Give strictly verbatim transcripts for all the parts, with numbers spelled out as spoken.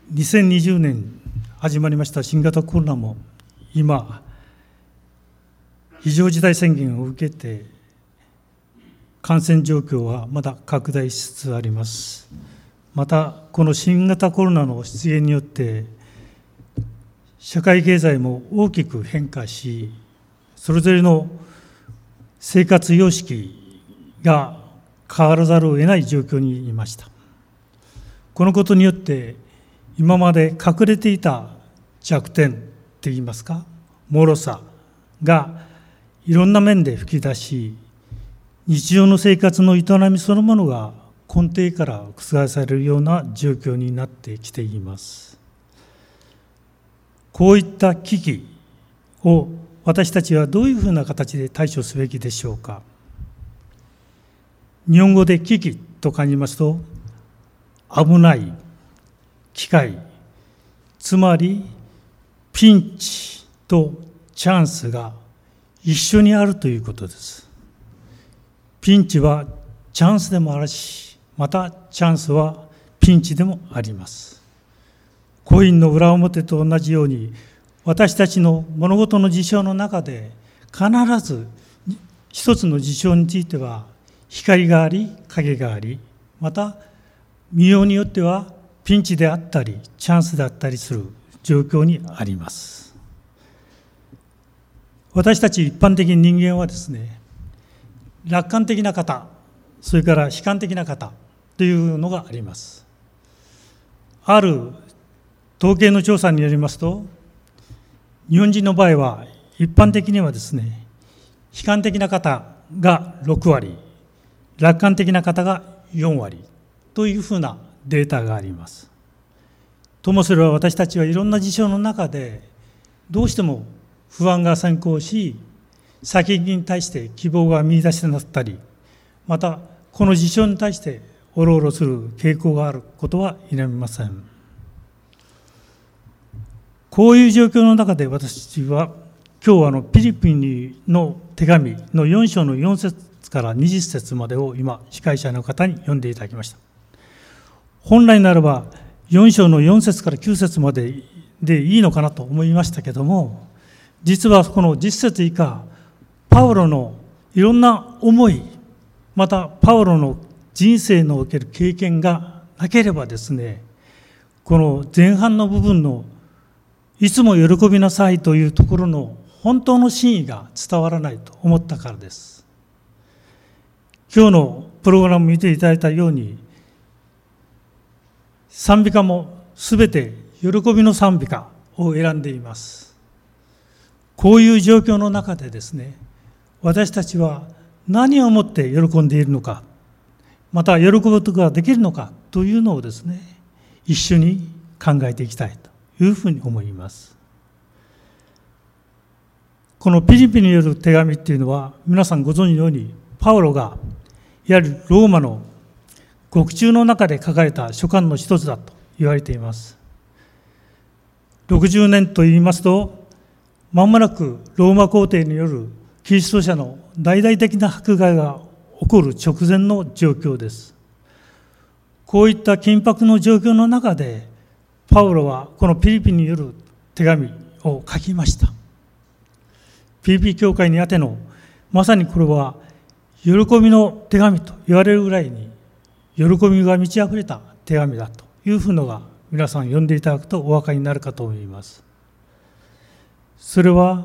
にせんにじゅうねん始まりました新型コロナも今非常事態宣言を受けて感染状況はまだ拡大しつつあります。またこの新型コロナの出現によって社会経済も大きく変化し、それぞれの生活様式が変わらざるを得ない状況にいました。このことによって今まで隠れていた弱点っていいますか、脆さがいろんな面で吹き出し、日常の生活の営みそのものが根底から覆されるような状況になってきています。こういった危機を私たちはどういうふうな形で対処すべきでしょうか。日本語で危機と感じますと、危ない、機会、つまりピンチとチャンスが一緒にあるということです。ピンチはチャンスでもあるし、またチャンスはピンチでもあります。コインの裏表と同じように、私たちの物事の事象の中で必ず一つの事象については光があり影があり、また見ようによってはピンチであったりチャンスであったりする状況にあります。私たち一般的に人間はですね、楽観的な方、それから悲観的な方というのがあります。ある統計の調査によりますと、日本人の場合は一般的にはですね、悲観的な方がろくわり、楽観的な方がよんわりというふうなデータがあります。ともすれば私たちはいろんな事象の中でどうしても不安が先行し、先に対して希望が見出せなかったり、またこの事象に対しておろおろする傾向があることは否めません。こういう状況の中で私は今日あのピリピンの手紙のよん章のよん節からにじゅっ節までを今司会者の方に読んでいただきました。本来ならばよん章のよん節からきゅう節まででいいのかなと思いましたけども、実はこのじゅっ節以下、パウロのいろんな思い、またパウロの人生における経験がなければですね、この前半の部分のいつも喜びなさいというところの本当の真意が伝わらないと思ったからです。今日のプログラムを見ていただいたように、賛美歌もすべて喜びの賛美歌を選んでいます。こういう状況の中でですね、私たちは何をもって喜んでいるのか、また喜ぶことができるのかというのをですね、一緒に考えていきたいというふうに思います。このピリピによる手紙っていうのは、皆さんご存知のように、パウロがいわゆるローマの獄中の中で書かれた書簡の一つだと言われています。ろくじゅうねんと言いますと、まもなくローマ皇帝によるキリスト者の大々的な迫害が起こる直前の状況です。こういった緊迫の状況の中で、パウロはこのピリピによる手紙を書きました。ピリピ教会にあての、まさにこれは喜びの手紙と言われるぐらいに、喜びが満ち溢れた手紙だというふうのが皆さん読んでいただくとお分かりになるかと思います。それは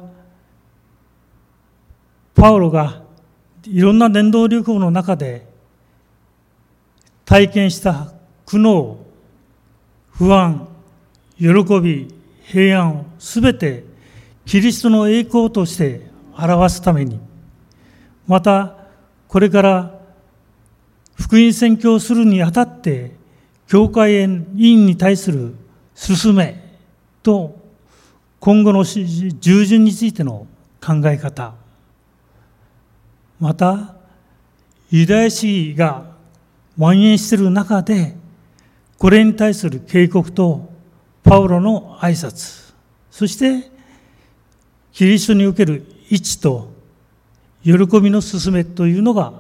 パウロがいろんな伝道旅行の中で体験した苦悩、不安、喜び、平安をすべてキリストの栄光として表すために、またこれから福音宣教するにあたって教会員に対する勧めと今後の従順についての考え方、またユダヤ主義が蔓延している中でこれに対する警告とパウロの挨拶、そしてキリストにおける一致と喜びの勧めというのが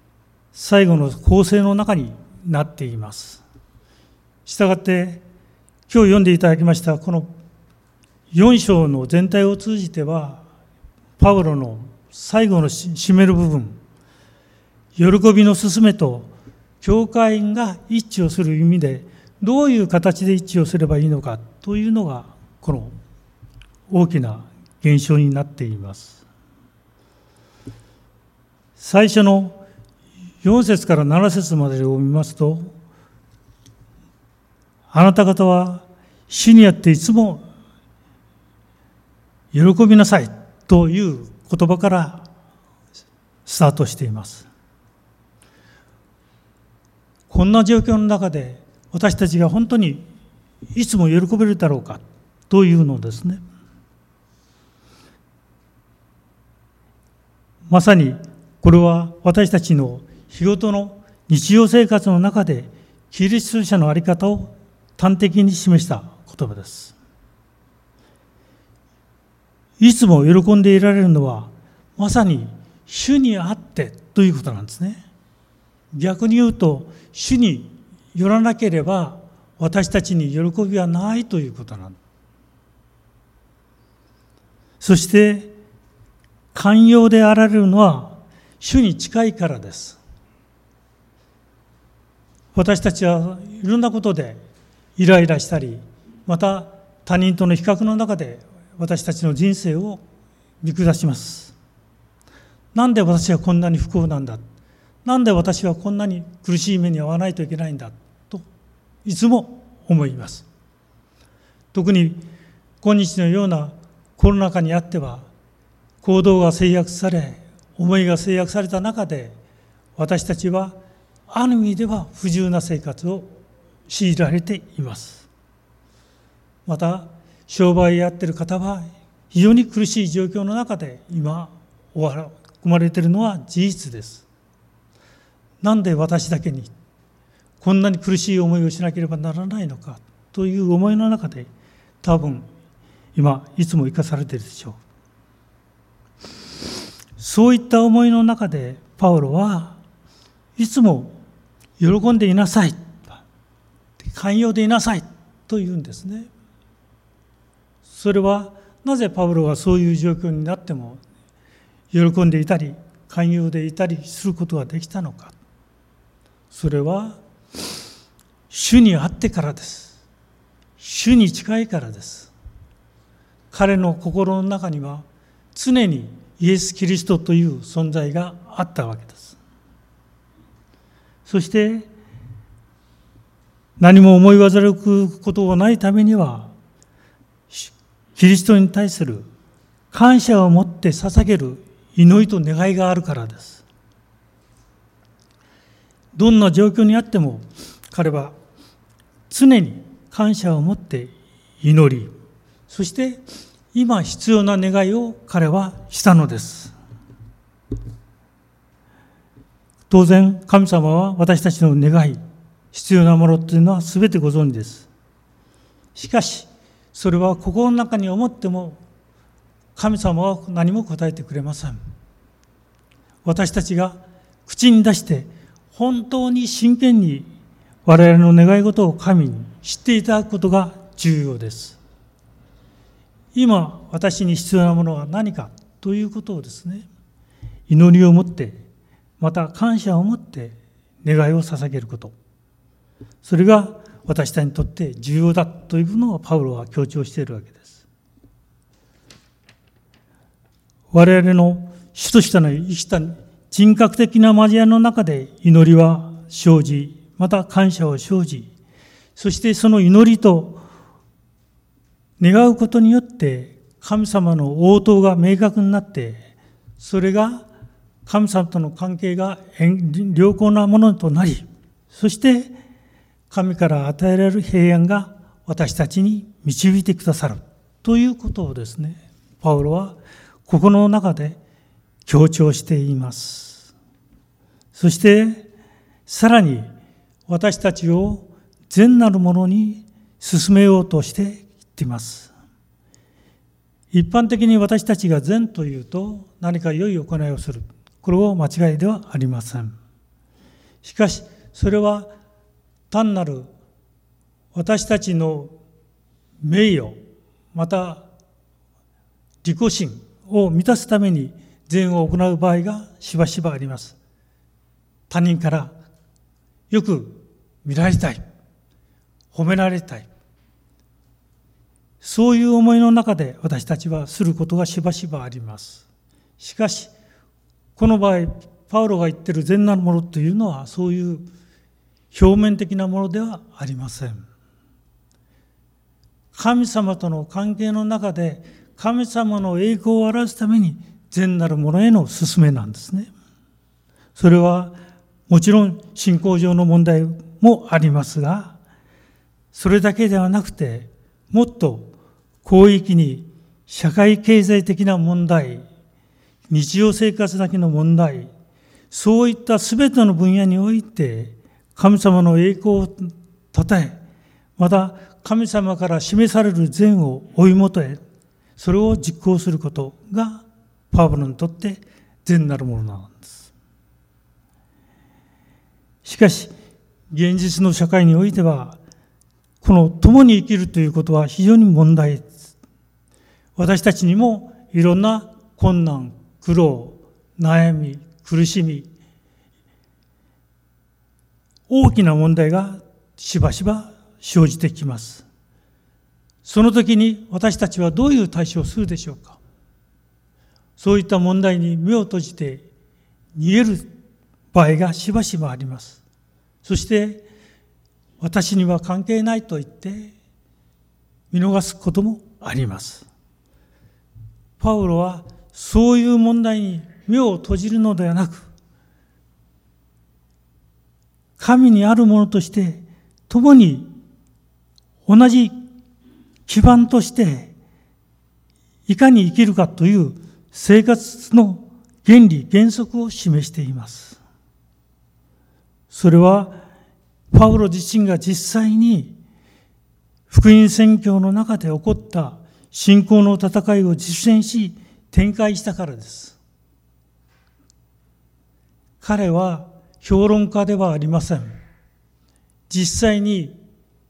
最後の構成の中になっています。したがって今日読んでいただきましたこのよん章の全体を通じては、パウロの最後の締める部分、喜びの勧めと教会員が一致をする意味で、どういう形で一致をすればいいのかというのが、この大きな現象になっています。最初のよん節からなな節までを見ますと、あなた方は主にあっていつも喜びなさいという言葉からスタートしています。こんな状況の中で私たちが本当にいつも喜べるだろうかというのですね。まさにこれは私たちの日ごとの日常生活の中でキリスト者の在り方を端的に示した言葉です。いつも喜んでいられるのはまさに主にあってということなんですね。逆に言うと、主によらなければ私たちに喜びはないということなんです。そして寛容であられるのは主に近いからです。私たちはいろんなことでイライラしたり、また他人との比較の中で私たちの人生を見下します。なんで私はこんなに不幸なんだ、なんで私はこんなに苦しい目に遭わないといけないんだといつも思います。特に今日のようなコロナ禍にあっては、行動が制約され、思いが制約された中で、私たちはある意味では不自由な生活を強いられています。また商売やっている方は非常に苦しい状況の中で今追われているのは事実です。なんで私だけにこんなに苦しい思いをしなければならないのかという思いの中で、多分今いつも生かされているでしょう。そういった思いの中でパウロはいつも喜んでいなさい、寛容でいなさいと言うんですね。それはなぜパウロがそういう状況になっても喜んでいたり寛容でいたりすることができたのか。それは主にあってからです。主に近いからです。彼の心の中には常にイエス・キリストという存在があったわけです。そして何も思い煩うことがないためには、キリストに対する感謝を持って捧げる祈りと願いがあるからです。どんな状況にあっても彼は常に感謝を持って祈り、そして今必要な願いを彼はしたのです。当然神様は私たちの願い、必要なものというのは全てご存知です。しかしそれは心の中に思っても神様は何も答えてくれません。私たちが口に出して本当に真剣に我々の願い事を神に知っていただくことが重要です。今私に必要なものは何かということをですね、祈りを持って、また感謝を持って願いを捧げること、それが私たちにとって重要だというのをパウロは強調しているわけです。我々の主としての生きた人格的な交わりの中で祈りは生じ、また感謝を生じ、そしてその祈りと願うことによって神様の応答が明確になって、それが神様との関係が良好なものとなり、そして神から与えられる平安が私たちに導いてくださるということをですね、パウロは心の中で強調しています。そしてさらに私たちを善なるものに進めようとしていっています。一般的に私たちが善というと何か良い行いをする、これは間違いではありません。しかしそれは単なる私たちの名誉、また自己心を満たすために善を行う場合がしばしばあります。他人からよく見られたい、褒められたい、そういう思いの中で私たちはすることがしばしばあります。しかし、この場合、パウロが言っている善なるものというのは、そういう表面的なものではありません。神様との関係の中で、神様の栄光を表すために善なるものへの勧めなんですね。それはもちろん信仰上の問題もありますが、それだけではなくて、もっと広域に社会経済的な問題、日常生活だけの問題、そういったすべての分野において神様の栄光をたたえ、また神様から示される善を追い求め、それを実行することがパウロにとって善なるものなんです。しかし、現実の社会においては、この共に生きるということは非常に問題です。私たちにもいろんな困難、苦労、悩み、苦しみ、大きな問題がしばしば生じてきます。その時に私たちはどういう対処をするでしょうか。そういった問題に目を閉じて逃げる場合がしばしばあります。そして私には関係ないと言って見逃すこともあります。パウロはそういう問題に目を閉じるのではなく、神にあるものとして共に同じ基盤としていかに生きるかという生活の原理原則を示しています。それはパウロ自身が実際に福音宣教の中で起こった信仰の戦いを実践し展開したからです。彼は評論家ではありません。実際に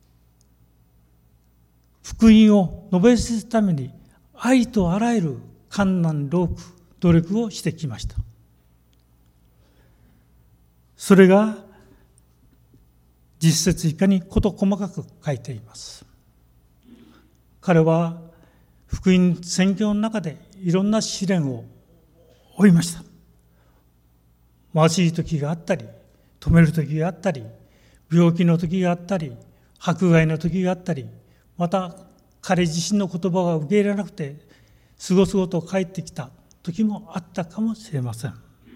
福音を述べさせるためにありとあらゆる困難労苦努力をしてきました。それが実説以下に事細かく書いています。彼は福音宣教の中でいろんな試練を負いました。貧しい時があったり、止める時があったり、病気の時があったり、迫害の時があったり、また彼自身の言葉が受け入れられなくてすごすごと帰ってきた時もあったかもしれません。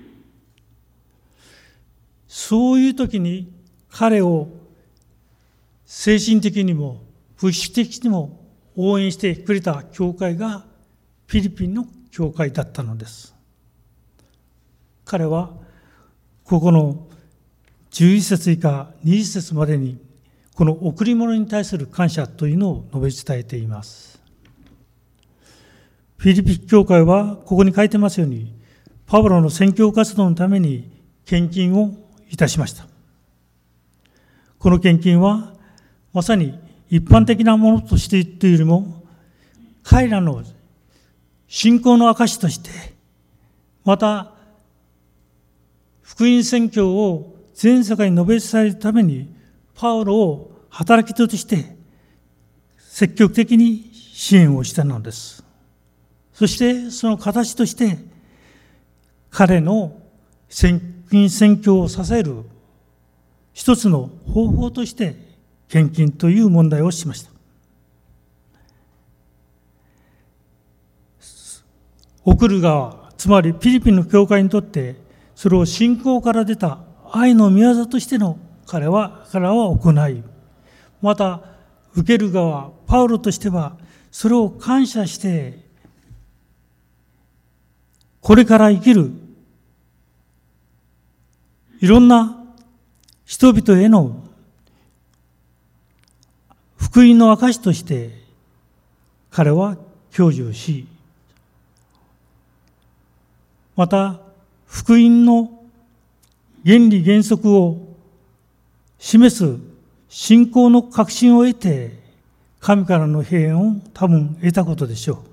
そういう時に彼を精神的にも物質的にも応援してくれた教会がフィリピンの教会だったのです。彼はここのじゅういち節以下にじゅっ節までにこの贈り物に対する感謝というのを述べ伝えています。フィリピン教会はここに書いてますように、パウロの宣教活動のために献金をいたしました。この献金はまさに一般的なものとしてというよりも、彼らの信仰の証として、また福音宣教を全世界に述べ伝えるためにパウロを働き手として積極的に支援をしたのです。そしてその形として彼の福音宣教を支える一つの方法として献金という問題をしました。送る側、つまりフィリピンの教会にとってそれを信仰から出た愛の御業としての彼は彼らは行い、また受ける側パウロとしてはそれを感謝してこれから生きるいろんな人々への福音の証として彼は享受し、また福音の原理原則を示す信仰の確信を得て神からの平安を多分得たことでしょ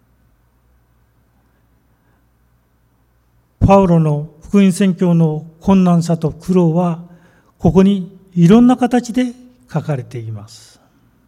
う。パウロの福音宣教の困難さと苦労は、ここにいろんな形で書かれています。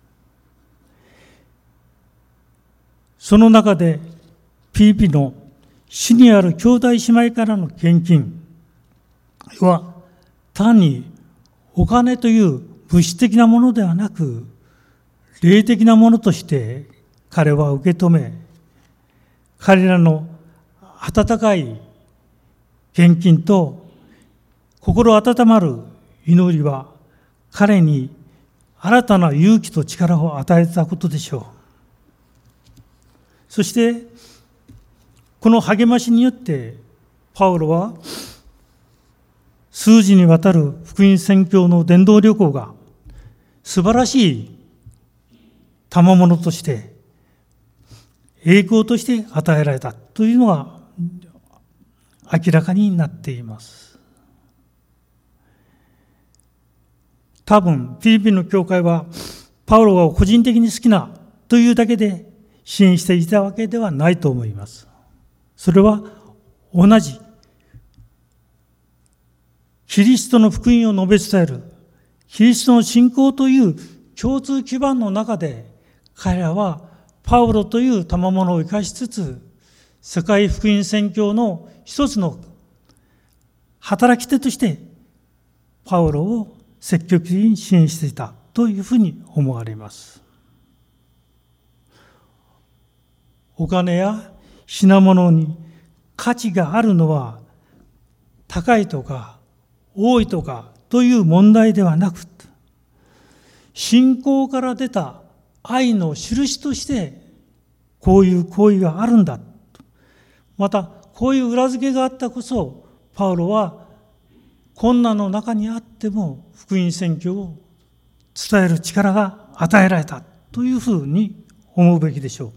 その中で、ピリピの死にある兄弟姉妹からの献金は、単にお金という物質的なものではなく、霊的なものとして彼は受け止め、彼らの温かい献金と心温まる祈りは彼に新たな勇気と力を与えたことでしょう。そしてこの励ましによってパウロは数次にわたる福音宣教の伝道旅行が素晴らしい賜物として栄光として与えられたというのが明らかになっています。多分フィリピンの教会はパウロが個人的に好きなというだけで支援していたわけではないと思います。それは同じキリストの福音を述べ伝えるキリストの信仰という共通基盤の中で彼らはパウロという賜物を生かしつつ世界福音宣教の一つの働き手としてパウロを積極的に支援していたというふうに思われます。お金や品物に価値があるのは高いとか多いとかという問題ではなく、信仰から出た愛の印としてこういう行為があるんだ。またこういう裏付けがあったこそパウロは困難の中にあっても福音宣教を伝える力が与えられたというふうに思うべきでしょう。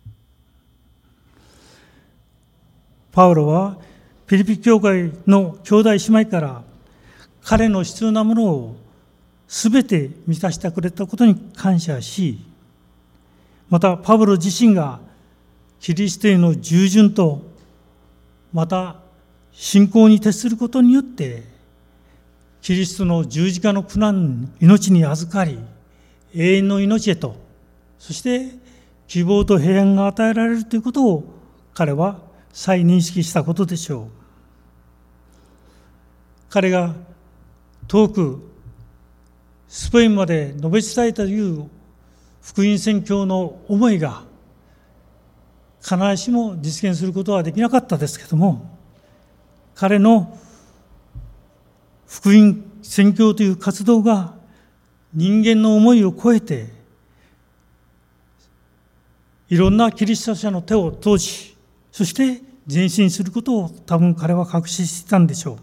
パウロはピリピ教会の兄弟姉妹から彼の必要なものをすべて満たしてくれたことに感謝し、またパウロ自身がキリストへの従順とまた信仰に徹することによってキリストの十字架の苦難、命に預かり永遠の命へと、そして希望と平安が与えられるということを彼は再認識したことでしょう。彼が遠くスペインまで述べ伝えたという福音宣教の思いが必ずしも実現することはできなかったですけども、彼の福音宣教という活動が人間の思いを超えていろんなキリスト者の手を通し、そして前進することを多分彼は確信していたんでしょう。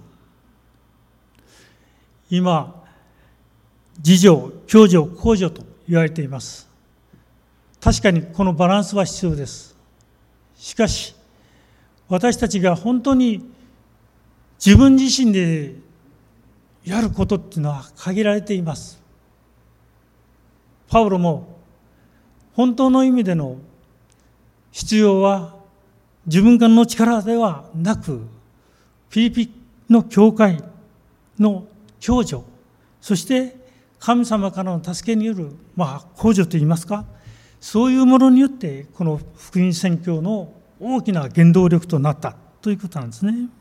今、自助、共助、公助と言われています。確かにこのバランスは必要です。しかし、私たちが本当に自分自身でやることっていうのは限られています。パウロも本当の意味での必要は自分の力ではなく、フィリピの教会の共助、そして神様からの助けによる、まあ、公助といいますか、そういうものによってこの福音宣教の大きな原動力となったということなんですね。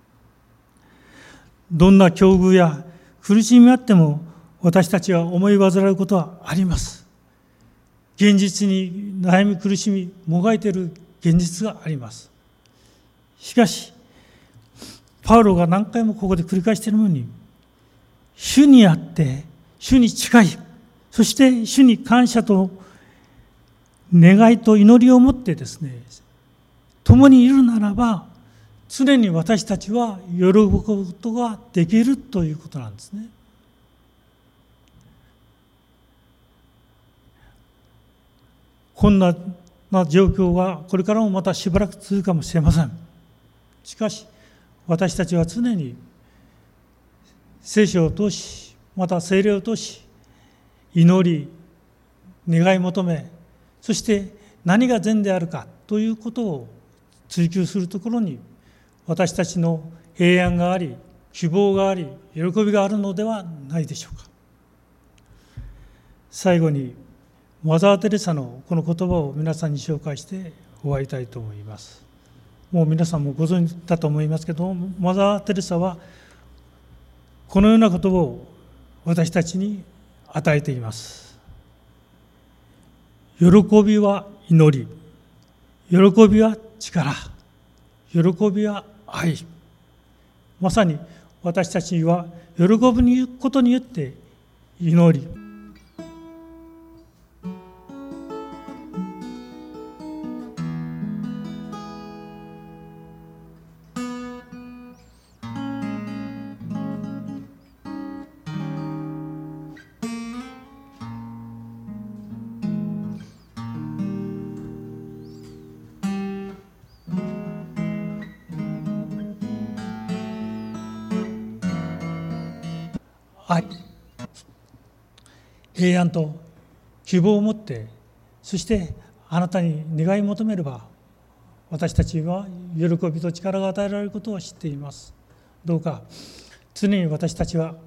どんな境遇や苦しみあっても私たちは思い煩うことはあります。現実に悩み苦しみもがいている現実があります。しかしパウロが何回もここで繰り返しているように、主にあって主に近い、そして主に感謝と願いと祈りを持ってですね、共にいるならば常に私たちは喜ぶことができるということなんですね。こんな状況がこれからもまたしばらく続くかもしれません。しかし私たちは常に聖書を通し、また聖霊を通し、祈り、 願い求め、そして何が善であるかということを追求するところに、私たちの平安があり、希望があり、喜びがあるのではないでしょうか。最後にマザー・テレサのこの言葉を皆さんに紹介して終わりたいと思います。もう皆さんもご存知だと思いますけど、マザー・テレサはこのような言葉を私たちに与えています。喜びは祈り、喜びは力、喜びは愛。まさに私たちは喜ぶことによって祈り、愛、平安と希望を持って、そしてあなたに願い求めれば、私たちは喜びと力が与えられることを知っています。どうか常に私たちは